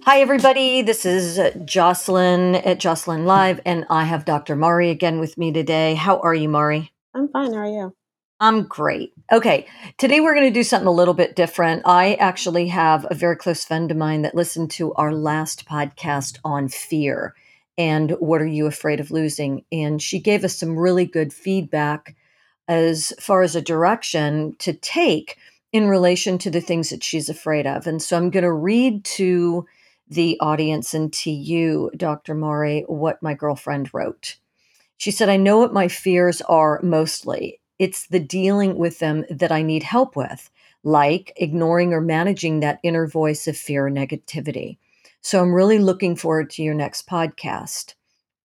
Hi, everybody. This is Jocelyn at Jocelyn Live, and I have Dr. Mari again with me today. How are you, Mari? I'm fine. How are you? I'm great. Okay, today we're going to do something a little bit different. I actually have a very close friend of mine that listened to our last podcast on fear and what are you afraid of losing? And she gave us some really good feedback as far as a direction to take in relation to the things that she's afraid of. And so I'm going to read to the audience and to you, Dr. Mari, what my girlfriend wrote. She said, I know what my fears are mostly. It's the dealing with them that I need help with, like ignoring or managing that inner voice of fear and negativity. So I'm really looking forward to your next podcast.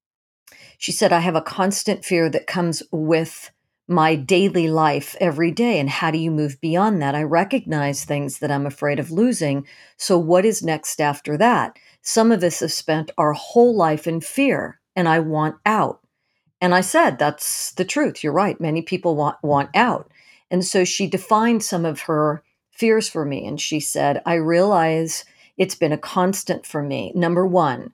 She said, I have a constant fear that comes with my daily life every day. And how do you move beyond that? I recognize things that I'm afraid of losing. So, what is next after that? Some of us have spent our whole life in fear, and I want out. And I said, that's the truth. You're right. Many people want out. And so she defined some of her fears for me. And she said, I realize it's been a constant for me. Number one,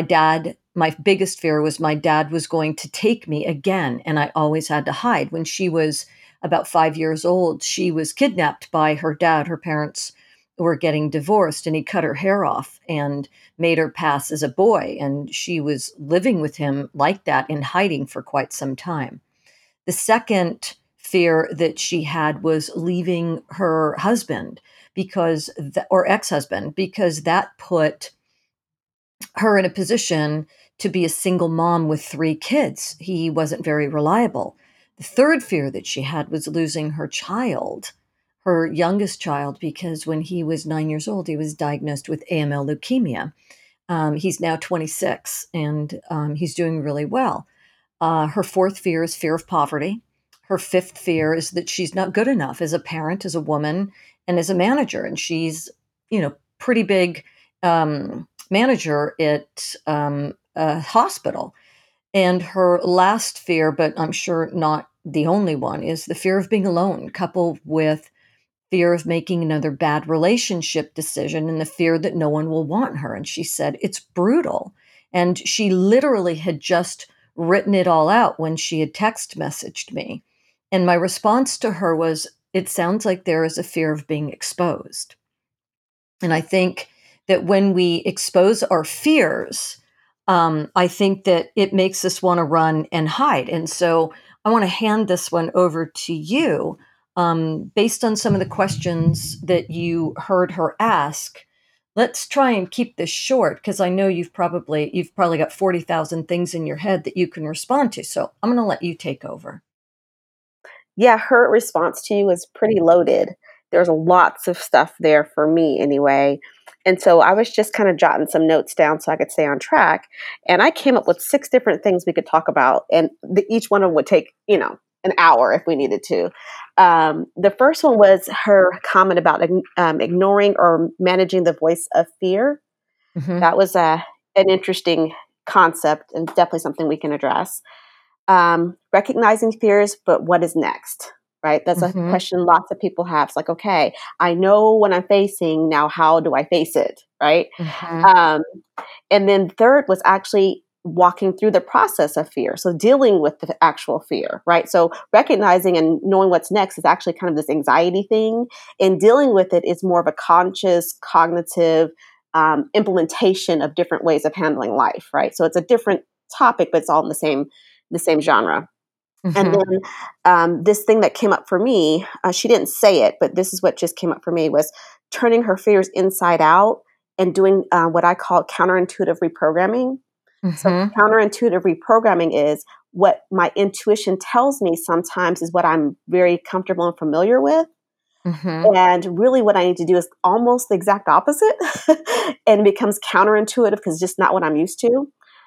my biggest fear was my dad was going to take me again. And I always had to hide. When she was about 5 years old, she was kidnapped by her dad. Her parents were getting divorced, and he cut her hair off and made her pass as a boy. And she was living with him like that in hiding for quite some time. The second fear that she had was leaving her husband or ex-husband, because that put her in a position to be a single mom with 3 kids. He wasn't very reliable. The third fear that she had was losing her child, her youngest child, because when he was 9 years old, he was diagnosed with AML leukemia. He's now 26, and he's doing really well. Her fourth fear is fear of poverty. Her fifth fear is that she's not good enough as a parent, as a woman, and as a manager. And she's, pretty big manager at a hospital. And her last fear, but I'm sure not the only one, is the fear of being alone, coupled with fear of making another bad relationship decision and the fear that no one will want her. And she said, it's brutal. And she literally had just written it all out when she had text messaged me. And my response to her was, it sounds like there is a fear of being exposed. And I think that when we expose our fears, I think that it makes us want to run and hide. And so I want to hand this one over to you, based on some of the questions that you heard her ask. Let's try and keep this short, because I know you've probably got 40,000 things in your head that you can respond to. So I'm going to let you take over. Yeah, her response to you was pretty loaded. There's lots of stuff there for me anyway. And so I was just kind of jotting some notes down so I could stay on track. And I came up with 6 different things we could talk about, and each one of them would take, an hour if we needed to. The first one was her comment about ignoring or managing the voice of fear. Hmm. That was an interesting concept and definitely something we can address. Recognizing fears, but what is next? Right? That's a Hmm. question lots of people have. It's like, okay, I know what I'm facing. Now, how do I face it? Right? Hmm. Um, and then third was actually walking through the process of fear. So dealing with the actual fear, right? So recognizing and knowing what's next is actually kind of this anxiety thing. And dealing with it is more of a conscious, cognitive implementation of different ways of handling life, right? So it's a different topic, but it's all in the same genre. And Hmm. then this thing that came up for me, she didn't say it, but this is what just came up for me, was turning her fears inside out and doing what I call counterintuitive reprogramming. So Hmm. counterintuitive reprogramming is what my intuition tells me sometimes is what I'm very comfortable and familiar with. Hmm. And really what I need to do is almost the exact opposite and it becomes counterintuitive because it's just not what I'm used to.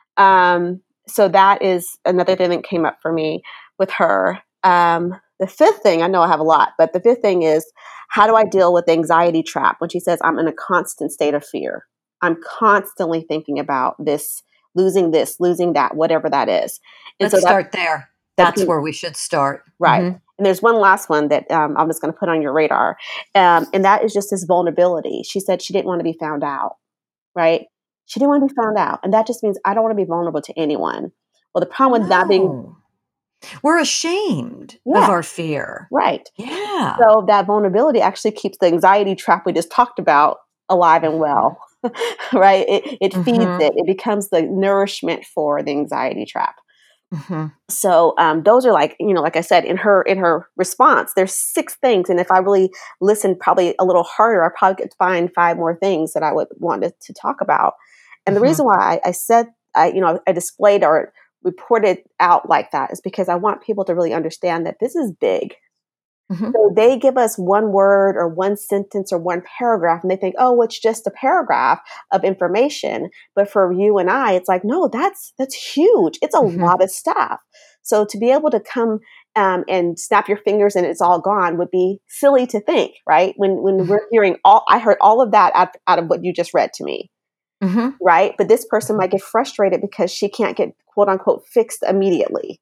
So that is another thing that came up for me with her. The fifth thing, I know I have a lot, but the fifth thing is, how do I deal with the anxiety trap when she says I'm in a constant state of fear? I'm constantly thinking about this, losing that, whatever that is. And Let's so start there. that That's became where we should start. right. And there's one last one that I'm just going to put on your radar. And that is just this vulnerability. She said she didn't want to be found out. right? She didn't want to be found out. And that just means I don't want to be vulnerable to anyone. Well, the problem with not being, No. We're ashamed of yeah, our fear. right. Yeah. So that vulnerability actually keeps the anxiety trap we just talked about alive and Mhm. well, right? It feeds Mhm. it. It becomes the nourishment for the anxiety trap. Mhm. So those are like, like I said, in her response, there's 6 things, and if I really listened probably a little harder, I probably could find 5 more things that I would want to talk about. And the Mhm. reason why I said I displayed or reported out like that is because I want people to really understand that this is big. Mhm. So they give us one word or one sentence or one paragraph, and they think, oh, it's just a paragraph of information. But for you and I, it's like, no, that's huge. It's a Mhm. lot of stuff. So to be able to come and snap your fingers and it's all gone would be silly to think, right? When we're hearing I heard all of that out of what you just read to me, Mhm. right? But this person might get frustrated because she can't get quote unquote fixed immediately.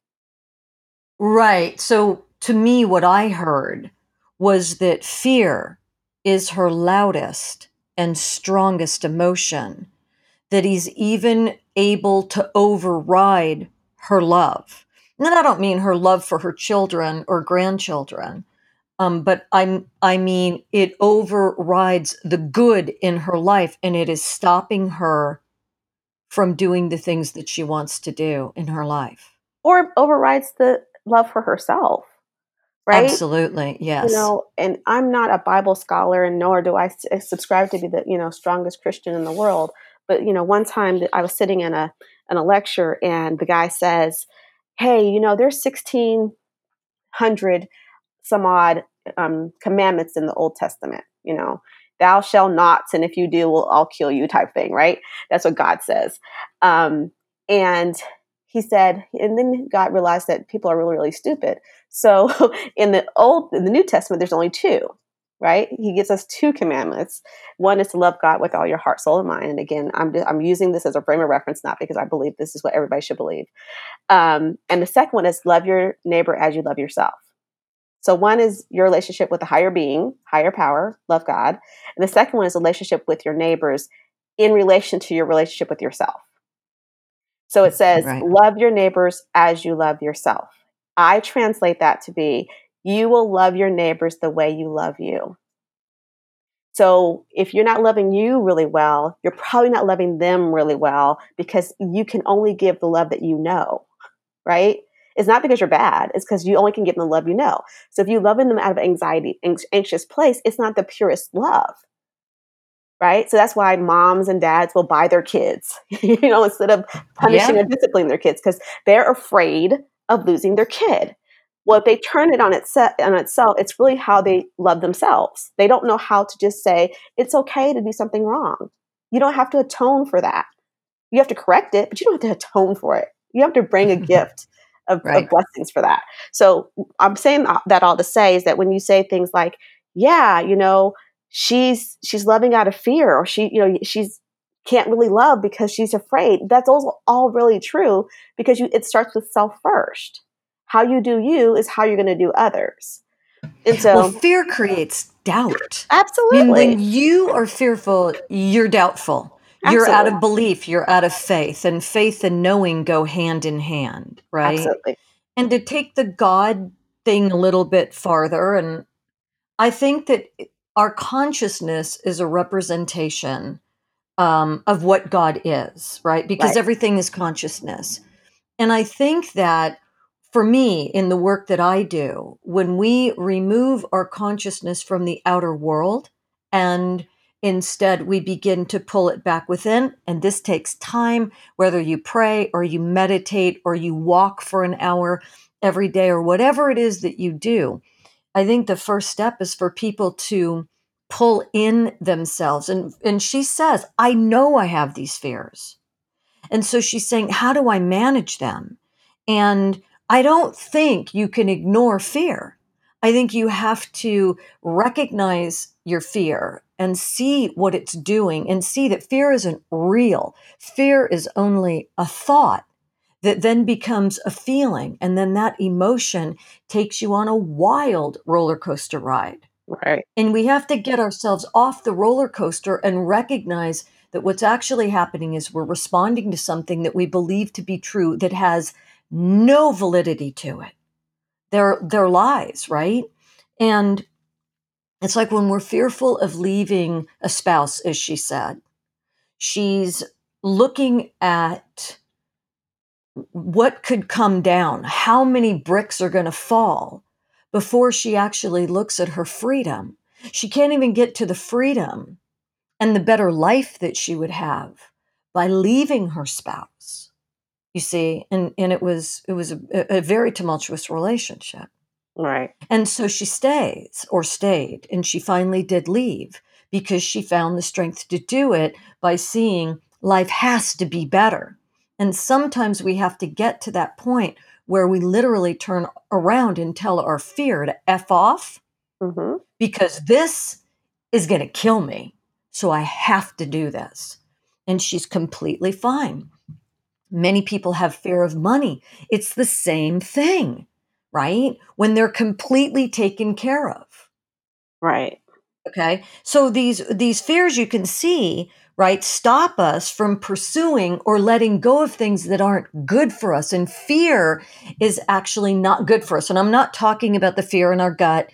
Right. So to me, what I heard was that fear is her loudest and strongest emotion, that he's even able to override her love. And I don't mean her love for her children or grandchildren, but I mean it overrides the good in her life, and it is stopping her from doing the things that she wants to do in her life. Or overrides the love for herself, right? Absolutely, yes. And I'm not a Bible scholar, and nor do I subscribe to be the strongest Christian in the world. But one time that I was sitting in a lecture, and the guy says, "Hey, there's 1,600 some odd commandments in the Old Testament. Thou shall nots, and if you do, I'll kill you," type thing, right? That's what God says. And he said, and then God realized that people are really, really stupid. So in the New Testament, there's only 2, right? He gives us 2 commandments. One is to love God with all your heart, soul, and mind. And again, I'm using this as a frame of reference, not because I believe this is what everybody should believe. And the second one is love your neighbor as you love yourself. So one is your relationship with a higher being, higher power, love God. And the second one is a relationship with your neighbors in relation to your relationship with yourself. So it says, Right. love your neighbors as you love yourself. I translate that to be, you will love your neighbors the way you love you. So if you're not loving you really well, you're probably not loving them really well, because you can only give the love that you know, right? It's not because you're bad. It's because you only can give them the love you know. So if you're loving them out of anxiety, anxious place, it's not the purest love, right? So that's why moms and dads will buy their kids, instead of punishing Yeah. or disciplining their kids, because they're afraid of losing their kid. Well, if they turn it on itself, it's really how they love themselves. They don't know how to just say, it's okay to do something wrong. You don't have to atone for that. You have to correct it, but you don't have to atone for it. You have to bring a gift of Right. blessings for that. So I'm saying that all to say is that when you say things like, yeah, she's loving out of fear, or she's can't really love because she's afraid. That's all really true, because it starts with self first. How you do you is how you're going to do others. And Well, so, fear creates doubt. I mean, absolutely, when you are fearful, you're doubtful. You're out absolutely, of belief, you're out of faith, and faith and knowing go hand in hand, right? absolutely, And to take the God thing a little bit farther, and I think that our consciousness is a representation of what God is, right? Because right, everything is consciousness. And I think that for me, in the work that I do, when we remove our consciousness from the outer world and instead we begin to pull it back within, and this takes time, whether you pray or you meditate or you walk for an hour every day or whatever it is that you do, I think the first step is for people to pull in themselves. And she says, I know I have these fears. And so she's saying, how do I manage them? And I don't think you can ignore fear. I think you have to recognize your fear and see what it's doing and see that fear isn't real. Fear is only a thought that then becomes a feeling. And then that emotion takes you on a wild roller coaster ride. right, And we have to get ourselves off the roller coaster and recognize that what's actually happening is we're responding to something that we believe to be true that has no validity to it. They're lies, right? And it's like when we're fearful of leaving a spouse, as she said, she's looking at what could come down, how many bricks are going to fall before she actually looks at her freedom. She can't even get to the freedom and the better life that she would have by leaving her spouse. You see, and it was a very tumultuous relationship. Right. And so she stays or stayed, and she finally did leave because she found the strength to do it by seeing life has to be better. And sometimes we have to get to that point where we literally turn around and tell our fear to F off Mm-hmm. because this is going to kill me. So I have to do this. And she's completely fine. Many people have fear of money. It's the same thing, right? When they're completely taken care of. Right. Okay. So these fears you can see, right, stop us from pursuing or letting go of things that aren't good for us. And fear is actually not good for us. And I'm not talking about the fear in our gut,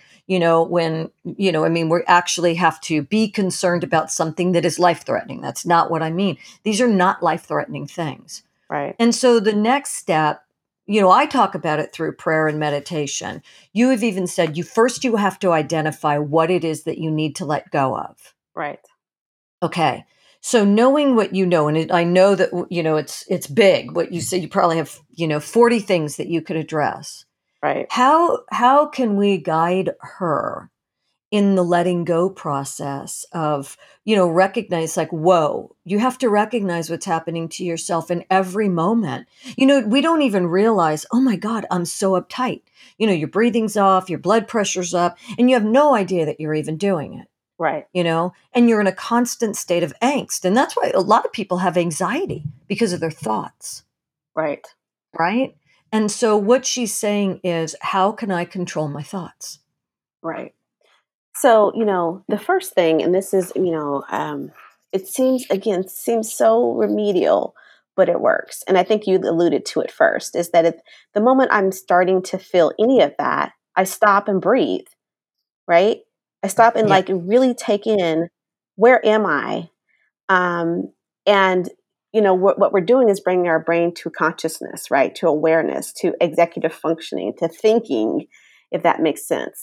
when, I mean, we actually have to be concerned about something that is life threatening. That's not what I mean. These are not life threatening things. Right. And so the next step, I talk about it through prayer and meditation. You have even said you have to identify what it is that you need to let go of. Right. Okay. So knowing what you know, and I know that, it's big. What you said, you probably have, 40 things that you could address. Right. How can we guide her in the letting go process of, recognize like, whoa, you have to recognize what's happening to yourself in every moment. We don't even realize, oh my God, I'm so uptight. Your breathing's off, your blood pressure's up, and you have no idea that you're even doing it, Right. and you're in a constant state of angst. And that's why a lot of people have anxiety because of their thoughts, Right. right? And so what she's saying is, how can I control my thoughts? Right. So, the first thing, and this is, it seems so remedial, but it works. And I think you alluded to it first, is that at the moment I'm starting to feel any of that, I stop and breathe, right? I stop and Yeah. like really take in, where am I? And, what we're doing is bringing our brain to consciousness, right? To awareness, to executive functioning, to thinking, if that makes sense.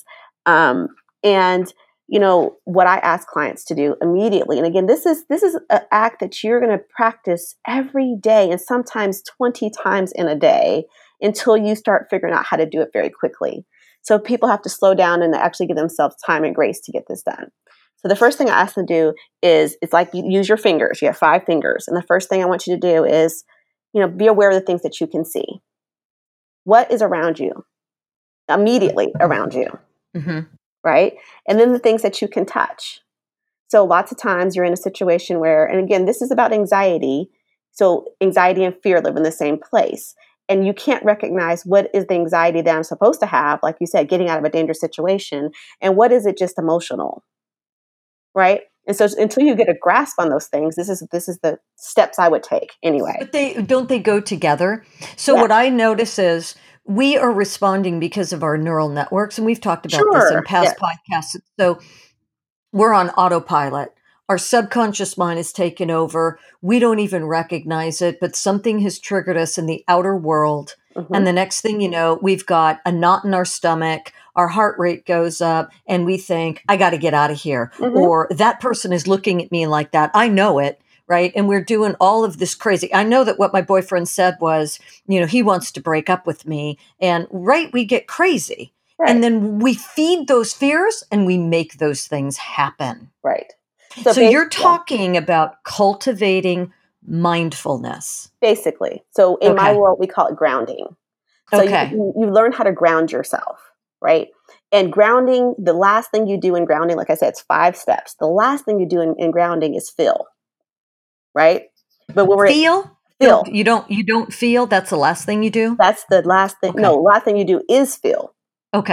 And what I ask clients to do immediately, and again, this is an act that you're going to practice every day, and sometimes 20 times in a day, until you start figuring out how to do it very quickly. So people have to slow down and actually give themselves time and grace to get this done. So the first thing I ask them to do is, it's like you use your fingers. You have 5 fingers, and the first thing I want you to do is, be aware of the things that you can see. What is around you, immediately around you? Mm-hmm. Right? And then the things that you can touch. So lots of times you're in a situation where, and again, this is about anxiety. So anxiety and fear live in the same place. And you can't recognize what is the anxiety that I'm supposed to have, like you said, getting out of a dangerous situation, and what is it just emotional, right? And so until you get a grasp on those things, this is the steps I would take anyway. But they go together. So Yes, what I notice is we are responding because of our neural networks, and we've talked about this in sure. past Yes. podcasts. So we're on autopilot. Our subconscious mind is taken over. We don't even recognize it, but something has triggered us in the outer world. Mm-hmm. And the next thing you know, we've got a knot in our stomach, our heart rate goes up, and we think, I got to get out of here. Mm-hmm. Or that person is looking at me like that. I know it. Right. And we're doing all of this crazy. I know that what my boyfriend said was, he wants to break up with me. And right, we get crazy. And Right. then we feed those fears and we make those things happen. Right. So So you're yeah. talking about cultivating mindfulness. Basically. So in my Okay. world, we call it grounding. So Okay. you learn how to ground yourself, right? And grounding, the last thing you do in grounding, like I said, it's 5 steps. The last thing you do in grounding is feel, right? But when we're at Feel? feel, You don't feel? That's the last thing you do? that's the last thing. No, Okay. last thing you do is feel. Okay.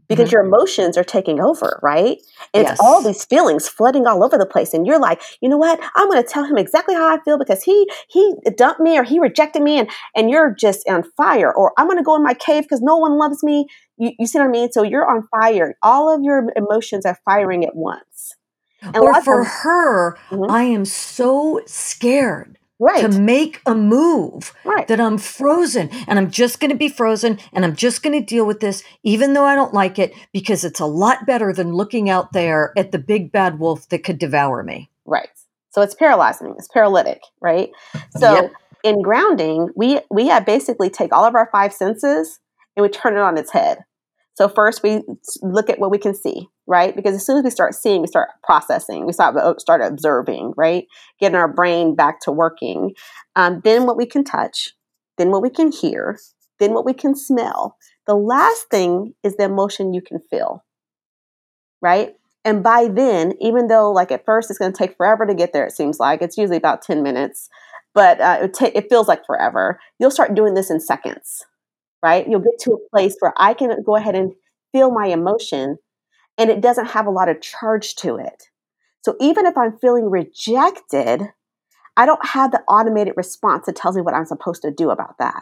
because Mhm. your emotions are taking over, right? And it's all Yes. these feelings flooding all over the place. And you're like, you know what? I'm going to tell him exactly how I feel because he dumped me or he rejected me, and you're just on fire. Or I'm going to go in my cave because no one loves me. You see what I mean? So you're on fire. All of your emotions are firing at once. And a Or lot of for times, her, mhm, I am so scared to right, make a move right. that I'm frozen and I'm just going to be frozen and I'm just going to deal with this, even though I don't like it, because it's a lot better than looking out there at the big bad wolf that could devour me. Right. So it's paralyzing. It's paralytic, right? So Yep. in grounding, we have basically take all of our five senses and we turn it on its head. So first we look at what we can see, right? Because as soon as we start seeing, we start processing, we start observing, right? Getting our brain back to working. Then what we can touch, then what we can hear, then what we can smell. The last thing is the emotion you can feel, right? And by then, even though like at first it's going to take forever to get there, it seems like it's usually about 10 minutes, but it feels like forever. You'll start doing this in seconds, right? You'll get to a place where I can go ahead and feel my emotion and it doesn't have a lot of charge to it. So even if I'm feeling rejected, I don't have the automated response that tells me what I'm supposed to do about that.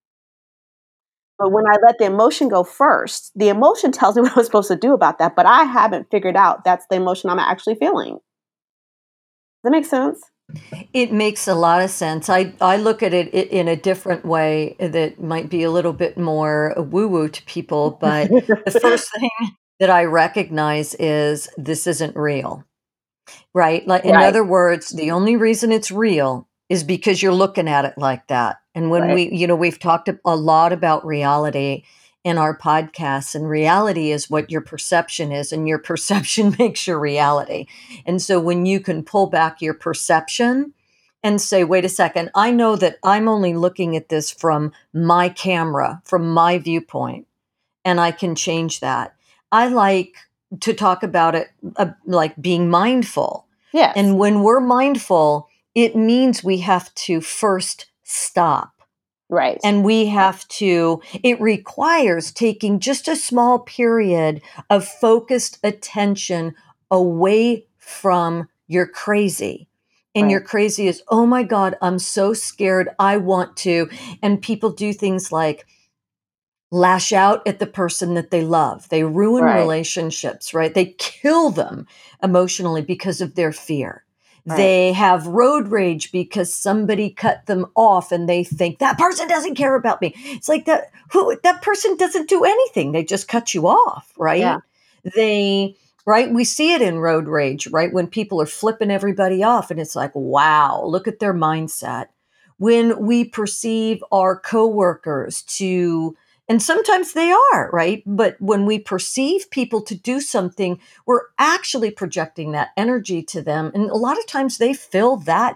But when I let the emotion go first, the emotion tells me what I'm supposed to do about that, but I haven't figured out that's the emotion I'm actually feeling. Does that make sense? It makes a lot of sense. I look at it in a different way that might be a little bit more woo woo to people. But the first thing that I recognize is this isn't real. Right? Like, in Right, other words, the only reason it's real is because you're looking at it like that. And when right, we've talked a lot about reality in our podcasts, and reality is what your perception is, and your perception makes your reality. And so when you can pull back your perception and say, wait a second, I know that I'm only looking at this from my camera, from my viewpoint, and I can change that. I like to talk about it like being mindful. yes, And when we're mindful, it means we have to first stop. right, And it requires taking just a small period of focused attention away from your crazy. And right, your crazy is, oh my God, I'm so scared. I want to. And people do things like, lash out at the person that they love. They ruin right, relationships, right? They kill them emotionally because of their fear. right, They have road rage because somebody cut them off and they think that person doesn't care about me. It's like that person doesn't do anything. They just cut you off, yeah, right? They right? We see it in road rage, right? When people are flipping everybody off and it's like, wow, look at their mindset. When we perceive our coworkers to and sometimes they are, right? But when we perceive people to do something, we're actually projecting that energy to them. And a lot of times they fill that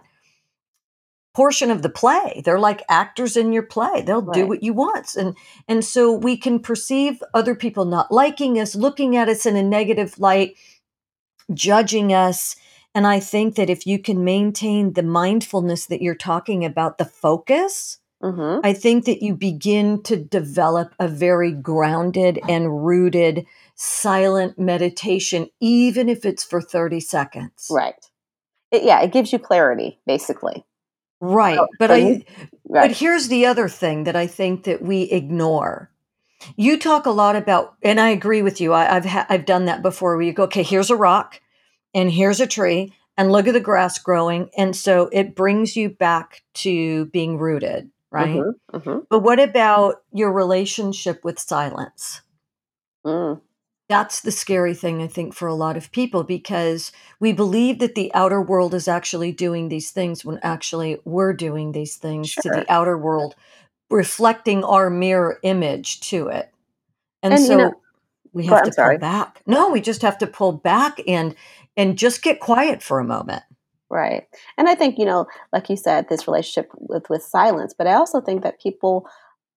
portion of the play. They're like actors in your play. They'll do right, what you want. And so we can perceive other people not liking us, looking at us in a negative light, judging us. And I think that if you can maintain the mindfulness that you're talking about, the focus, mhm, I think that you begin to develop a very grounded and rooted silent meditation, even if it's for 30 seconds. right. Yeah, it gives you clarity, basically. So Right. so you But right, here's the other thing that I think that we ignore. You talk a lot about, and I agree with you. I've done that before. Where you go, okay, here's a rock, and here's a tree, and look at the grass growing, and so it brings you back to being rooted, right? mhm, mhm, But what about your relationship with silence? mm, That's the scary thing, I think, for a lot of people because we believe that the outer world is actually doing these things when actually we're doing these things to sure. the outer world, reflecting our mirror image to it. And And, so we go have I'm to pull sorry. back. No, we just have to pull back and just get quiet for a moment. Right. And I think, like you said, this relationship with silence, but I also think that people,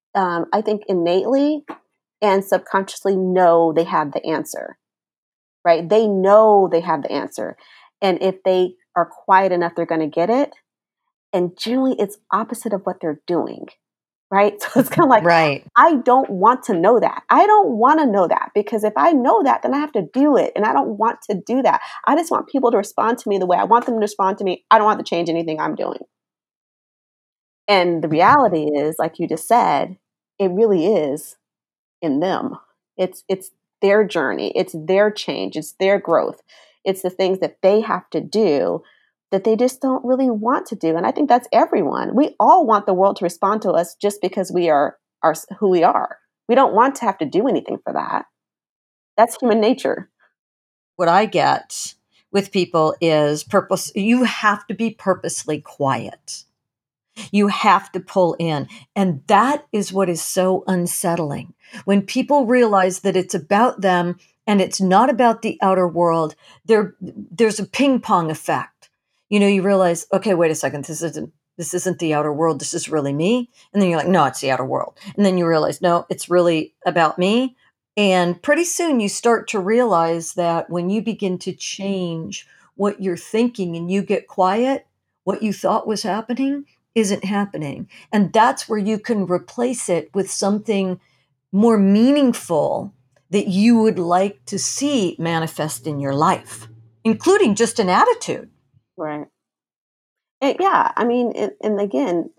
I think innately and subconsciously know they have the answer, right? They know they have the answer. And if they are quiet enough, they're going to get it. And generally, it's opposite of what they're doing. right? So it's kind of like, Right. I don't want to know that. I don't want to know that, because if I know that, then I have to do it. And I don't want to do that. I just want people to respond to me the way I want them to respond to me. I don't want to change anything I'm doing. And the reality is, like you just said, it really is in them. It's their journey, it's their change, it's their growth. It's the things that they have to do that they just don't really want to do. And I think that's everyone. We all want the world to respond to us just because we are who we are. We don't want to have to do anything for that. That's human nature. What I get with people is purpose. You have to be purposely quiet. You have to pull in. And that is what is so unsettling. When people realize that it's about them and it's not about the outer world, there's a ping pong effect. You realize, okay, wait a second, this isn't the outer world. This is really me. And then you're like, no, it's the outer world. And then you realize, no, it's really about me. And pretty soon you start to realize that when you begin to change what you're thinking and you get quiet, what you thought was happening isn't happening. And that's where you can replace it with something more meaningful that you would like to see manifest in your life, including just an attitude. Right. Yeah. I mean, and again,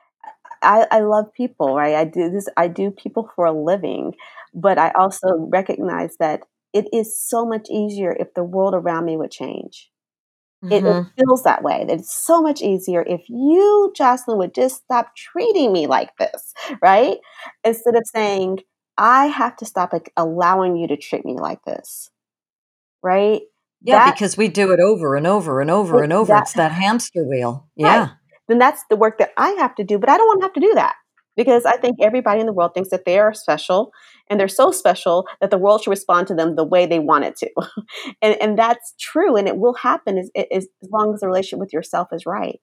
I love people, right? I do people for a living, but I also recognize that it is so much easier if the world around me would change. It Hmm. feels that way. That it's so much easier if you, Jocelyn, would just stop treating me like this, right? Instead of saying, I have to stop, like, allowing you to treat me like this, right? Yeah, That because we do it over and over and over and over. that It's that hamster wheel. right. Yeah. Then that's the work that I have to do, but I don't want to have to do that, because I think everybody in the world thinks that they are special, and they're so special that the world should respond to them the way they want it to. And that's true, and it will happen as long as the relationship with yourself is right.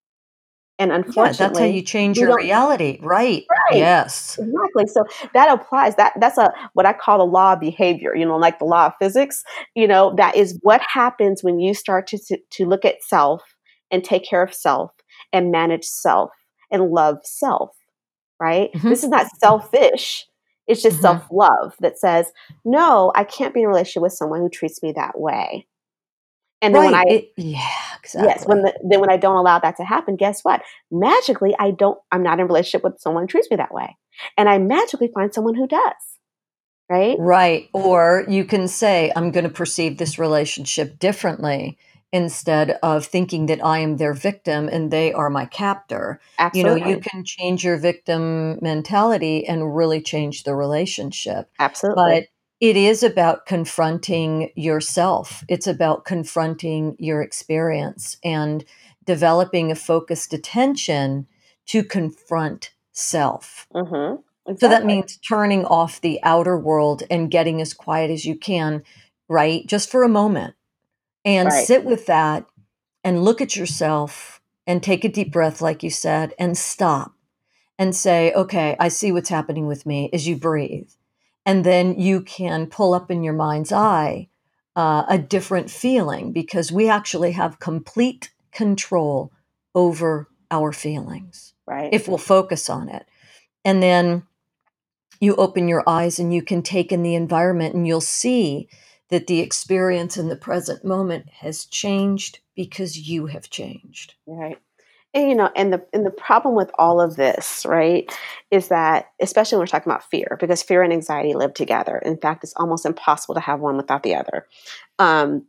And Yeah, that's how unfortunately, you change we your don't. reality. Right. Right. Yes. Exactly. So that applies. That's a what I call the law of behavior, like the law of physics. That is what happens when you start to look at self and take care of self and manage self and love self, right? This Hmm. is not selfish. It's just Hmm. self-love that says, "No, I can't be in a relationship with someone who treats me that way." And then when I Right. Yeah, Yes, exactly. when I don't allow that to happen, guess what? Magically, I'm not in a relationship with someone who treats me that way. And I magically find someone who does, right? Right. Or you can say, I'm going to perceive this relationship differently instead of thinking that I am their victim and they are my captor. You Absolutely. can change your victim mentality and really change the relationship. Absolutely. But it is about confronting yourself, it's about confronting your experience and developing a focused attention to confront self. Mhm. So that Exactly. means turning off the outer world and getting as quiet as you can, right? Just for a moment and Right. sit with that and look at yourself and take a deep breath, like you said, and stop and say, okay, I see what's happening with me as you breathe. And then you can pull up in your mind's eye a different feeling because we actually have complete control over our feelings Right. if we'll focus on it. And then you open your eyes and you can take in the environment and you'll see that the experience in the present moment has changed because you have changed. Right. And the problem with all of this, right, is that, especially when we're talking about fear, because fear and anxiety live together. In fact, it's almost impossible to have one without the other. Um,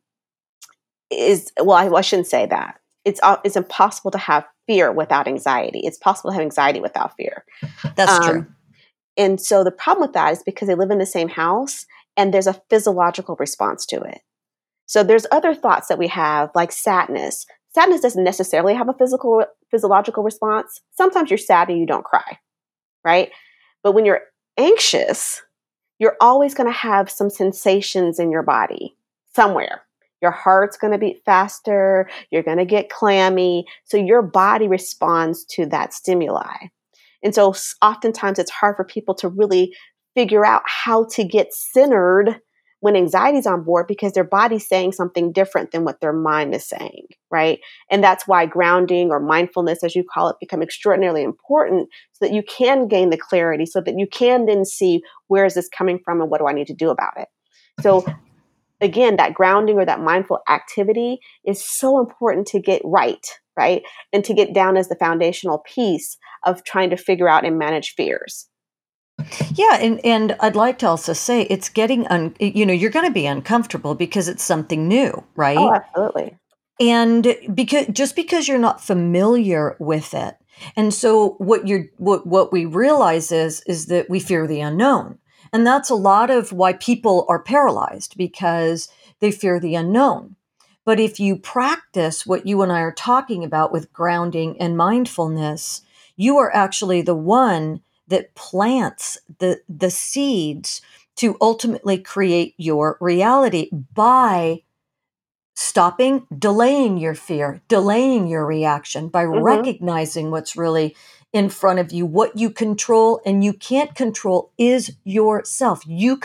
is well, I shouldn't say that. It's impossible to have fear without anxiety. It's possible to have anxiety without fear. That's true. Um, and so the problem with that is because they live in the same house, and there's a physiological response to it. So there's other thoughts that we have, like sadness. Sadness doesn't necessarily have a physiological response. Sometimes you're sad and you don't cry, right? But when you're anxious, you're always going to have some sensations in your body somewhere. Your heart's going to beat faster. You're going to get clammy. So your body responds to that stimuli. And so oftentimes it's hard for people to really figure out how to get centered when anxiety's on board because their body's saying something different than what their mind is saying, right? And that's why grounding or mindfulness, as you call it, become extraordinarily important so that you can gain the clarity, so that you can then see where is this coming from and what do I need to do about it. So again, that grounding or that mindful activity is so important to get right? And to get down as the foundational piece of trying to figure out and manage fears. Yeah, and I'd like to also say it's getting you're going to be uncomfortable because it's something new, Oh, right? absolutely. And because you're not familiar with it. And so what we realize is that we fear the unknown. And that's a lot of why people are paralyzed because they fear the unknown. But if you practice what you and I are talking about with grounding and mindfulness, you are actually the one that plants the seeds to ultimately create your reality by stopping, delaying your fear, delaying your reaction by Mm-hmm. recognizing what's really in front of you. What you control and you can't control is yourself.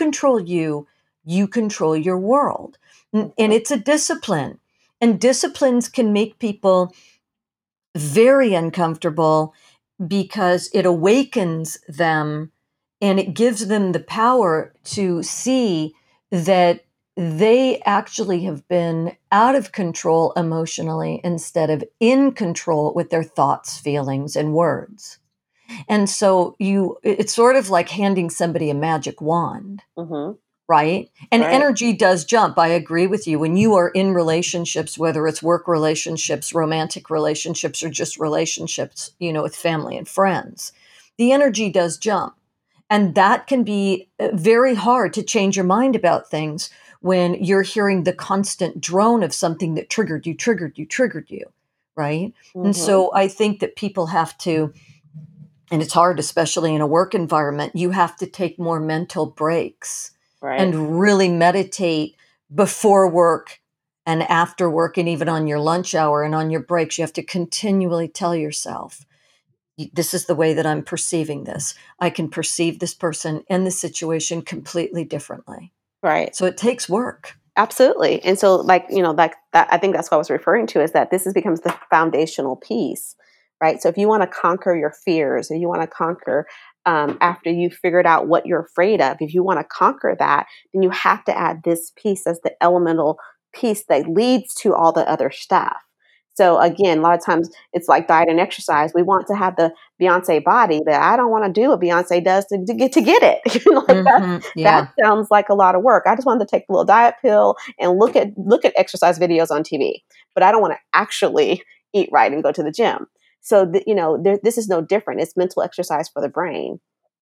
You control your world. And Mm-hmm. it's a discipline. And disciplines can make people very uncomfortable because it awakens them and it gives them the power to see that they actually have been out of control emotionally instead of in control with their thoughts, feelings, and words. And so it's sort of like handing somebody a magic wand, Mm-hmm. right? And Right. energy does jump. I agree with you. When you are in relationships, whether it's work relationships, romantic relationships, or just relationships, with family and friends, the energy does jump. And that can be very hard to change your mind about things when you're hearing the constant drone of something that triggered you, right? And Mm-hmm. so I think that people have to, and it's hard, especially in a work environment, you have to take more mental breaks Right. and really meditate before work and after work and even on your lunch hour and on your breaks. You have to continually tell yourself, this is the way that I'm perceiving this. I can perceive this person and the situation completely differently. Right. So it takes work. Absolutely. And so, like, like that, I think that's what I was referring to is that becomes the foundational piece, right? So if you want to conquer your fears, if you want to conquer after you've figured out what you're afraid of, if you want to conquer that, then you have to add this piece as the elemental piece that leads to all the other stuff. So again, a lot of times it's like diet and exercise. We want to have the Beyonce body, but I don't want to do what Beyonce does to get it. Like that Yeah. sounds like a lot of work. I just wanted to take the little diet pill and look at exercise videos on TV, but I don't want to actually eat right and go to the gym. So this is no different. It's mental exercise for the brain,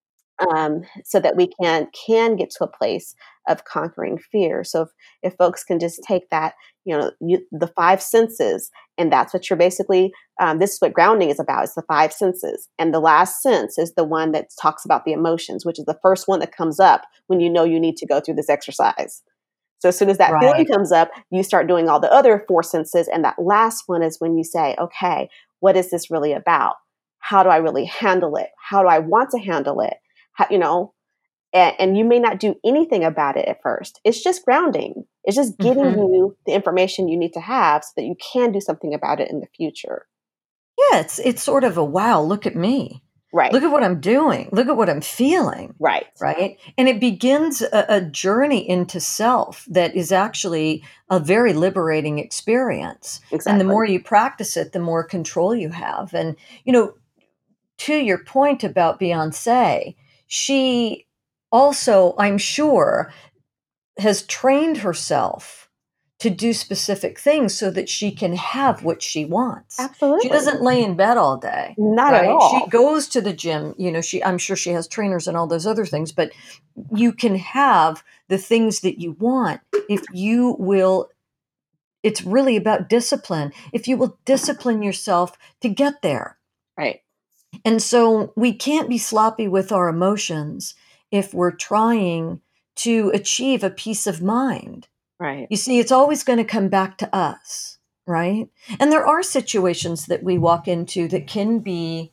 so that we can get to a place of conquering fear. So if folks can just take that, the five senses, and that's what you're basically. This is what grounding is about. It's the five senses, and the last sense is the one that talks about the emotions, which is the first one that comes up when you know you need to go through this exercise. So as soon as that feeling Right. comes up, you start doing all the other four senses, and that last one is when you say, "Okay, what is this really about? How do I really handle it? How do I want to handle it?" How, and you may not do anything about it at first. It's just grounding. It's just getting Hmm. you the information you need to have so that you can do something about it in the future. Yeah, it's sort of a wow, look at me. Right. Look at what I'm doing. Look at what I'm feeling. Right. Right. And it begins a journey into self that is actually a very liberating experience. And the Exactly. more you practice it, the more control you have. And, you know, to your point about Beyonce, she also, I'm sure, has trained herself to do specific things so that she can have what she wants. She Absolutely. doesn't lay in bed all day, Not at right? She all. goes to the gym, I'm sure she has trainers and all those other things, but you can have the things that you want if you will. It's really about discipline. If you will discipline yourself to get there. Right. And so we can't be sloppy with our emotions if we're trying to achieve a peace of mind. Right. You see, it's always going to come back to us, right? And there are situations that we walk into that can be,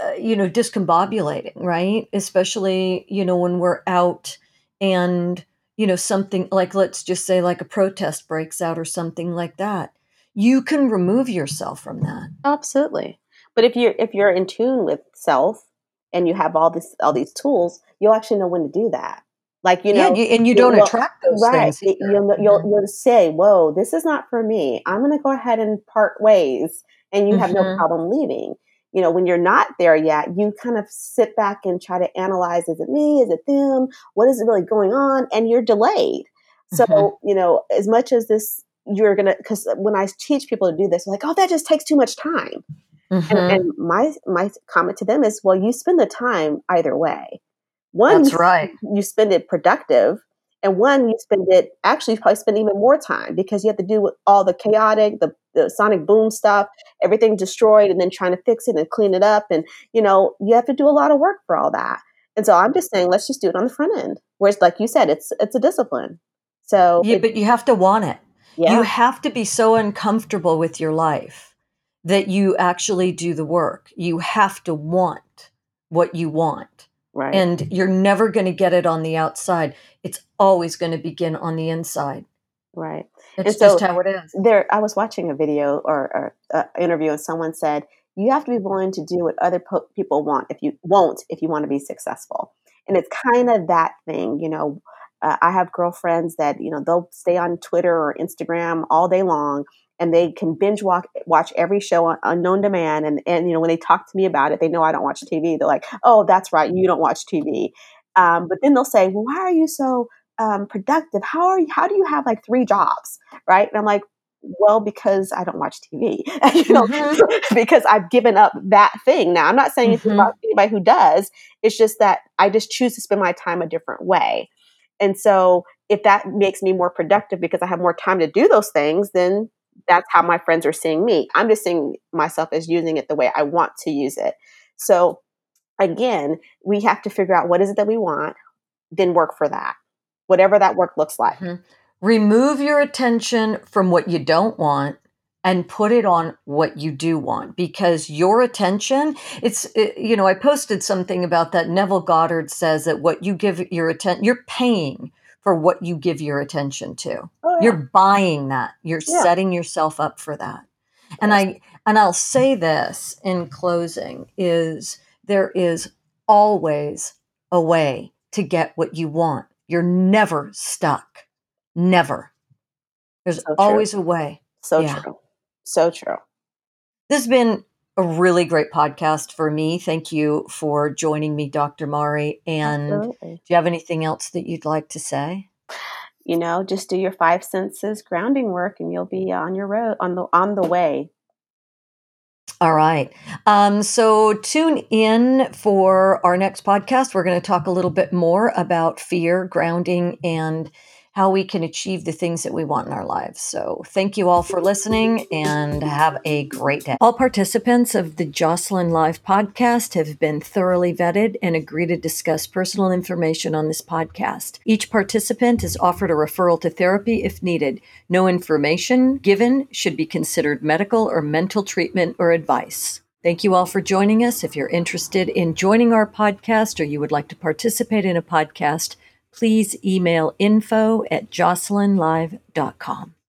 discombobulating, right? Especially, when we're out and something like, let's just say like a protest breaks out or something like that, you can remove yourself from that. Absolutely. But if you're in tune with self and you have all these tools, you'll actually know when to do that. Like, Yeah, and you don't well, attract those right. things either. You'll say, "Whoa, this is not for me. I'm going to go ahead and part ways," and you have no Mhm. problem leaving. When you're not there yet, you kind of sit back and try to analyze: is it me? Is it them? What is really going on? And you're delayed. Mhm. So, as much as this, you're gonna, because when I teach people to do this, like, "Oh, that just takes too much time." And Mhm. my comment to them is, well, you spend the time either way. One, That's right. you spend it productive, and one, you spend it, actually you probably spend even more time because you have to do with all the chaotic, the sonic boom stuff, everything destroyed, and then trying to fix it and clean it up, and you have to do a lot of work for all that. And so I'm just saying, let's just do it on the front end. Whereas, like you said, it's a discipline. So Yeah, but you have to want it. You yeah, have to be so uncomfortable with your life that you actually do the work. You have to want what you want. right. And you're never going to get it on the outside. It's always going to begin on the inside. Right. It's And just so how it is. I was watching a video or interview, and someone said, you have to be willing to do what other people if you want to be successful. And it's kind of that thing. I have girlfriends that, they'll stay on Twitter or Instagram all day long, and they can watch every show on known demand. And when they talk to me about it, they know I don't watch TV. They're like, oh, that's right, you don't watch TV. But then they'll say, well, why are you so productive? How do you have like 3 jobs? Right. And I'm like, well, because I don't watch TV, Mhm. because I've given up that thing. Now, I'm not saying anything about Mhm. anybody who does. It's just that I just choose to spend my time a different way. And so if that makes me more productive because I have more time to do those things, then that's how my friends are seeing me. I'm just seeing myself as using it the way I want to use it. So again, we have to figure out what is it that we want, then work for that, whatever that work looks like. Mhm. Remove your attention from what you don't want and put it on what you do want, because your attention, I posted something about that. Neville Goddard says that what you give your attention, you're paying for what you give your attention to. Oh yeah, You're buying that. You're yeah. setting yourself up for that. And Yes. I'll say this in closing is there is always a way to get what you want. You're never stuck. Never. There's So true. always a way. So Yeah. true. So true. This has been a really great podcast for me. Thank you for joining me, Dr. Mari. And do Absolutely. you have anything else that you'd like to say? Just do your 5 senses grounding work, and you'll be on your road, on the way. All right. So tune in for our next podcast. We're going to talk a little bit more about fear, grounding, and how we can achieve the things that we want in our lives. So thank you all for listening and have a great day. All participants of the Jocelyn Live podcast have been thoroughly vetted and agree to discuss personal information on this podcast. Each participant is offered a referral to therapy if needed. No information given should be considered medical or mental treatment or advice. Thank you all for joining us. If you're interested in joining our podcast or you would like to participate in a podcast, please email info@jocelynlive.com.